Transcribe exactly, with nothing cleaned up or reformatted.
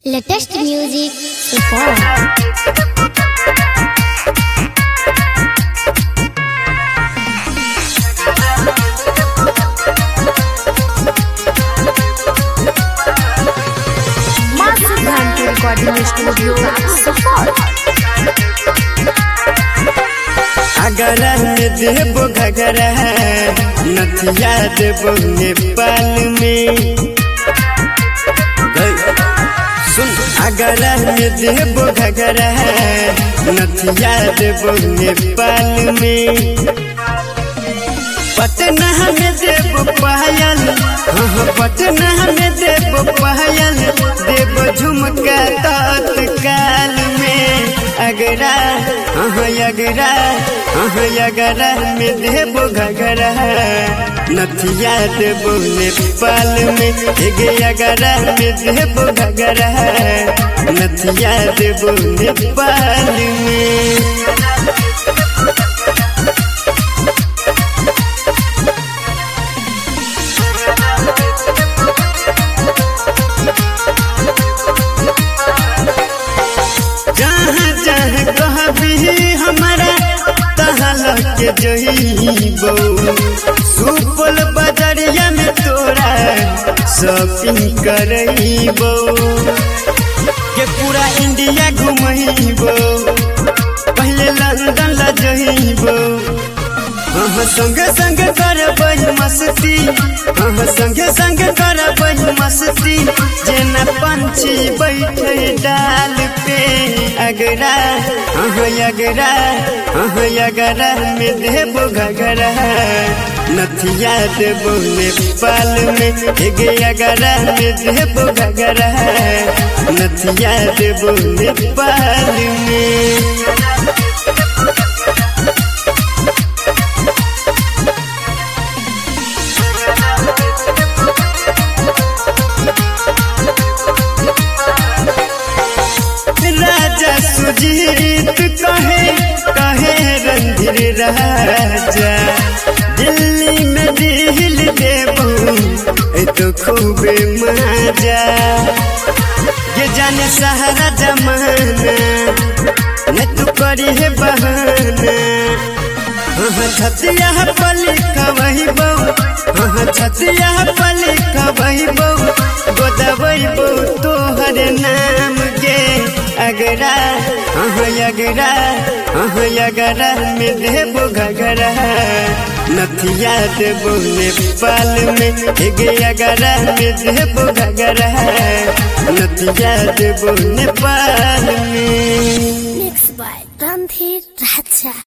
Latest music support. recording studio support. अगरा में देबो घगरा नथिया देबो नेपाल में। सुन अगरा में देबो घगरा नथिया देबो नेपाल में। पटना में देबो पायल हाँ पटना में देबो पायल देबो झुमका तत्काल में। अगरा हाँ अगरा हाँ अगरा में देबो घगरा नथिया देबो नेपाल में। एगे अगरा में देबो घगरा नथिया देबो नेपाल में। जहाँ जहाँ कहबी हमारा तहाँ लगे जइबो। सुपौल बजरिया में तोरा शॉपिंग करइबो के पूरा इंडिया घुमइबो। पहले लंदन ला जइबो हाँ संगे संगे करबै मस्ती हाँ संगे संगे करबै मस्ती। जेना पंछी बैठे डाल पे अगरा हाँ अगरा हाँ अगरा में देबो घगरा नथिया देबो नेपाल में। एगे अगरा में देबो घगरा नथिया देबो नेपाल में। राजा सुजीत कहे कहे रणधीर राजा दिल्ली में दिल देबो तो खूबे मजा। ये जाने सहारा जमाना न तू करी है बहाना। हाँ छतिया पली खबइबो हाँ छतिया पली खबइबो गोदबइबो तोहर नाम गे। अगरा हाँ अगरा हाँ अगरा में देबो घगरा नथिया देबो नेपाल में। एगे अगरा में देबो घगरा नथिया देबो नेपाल में। Mixed by Randhir Raja.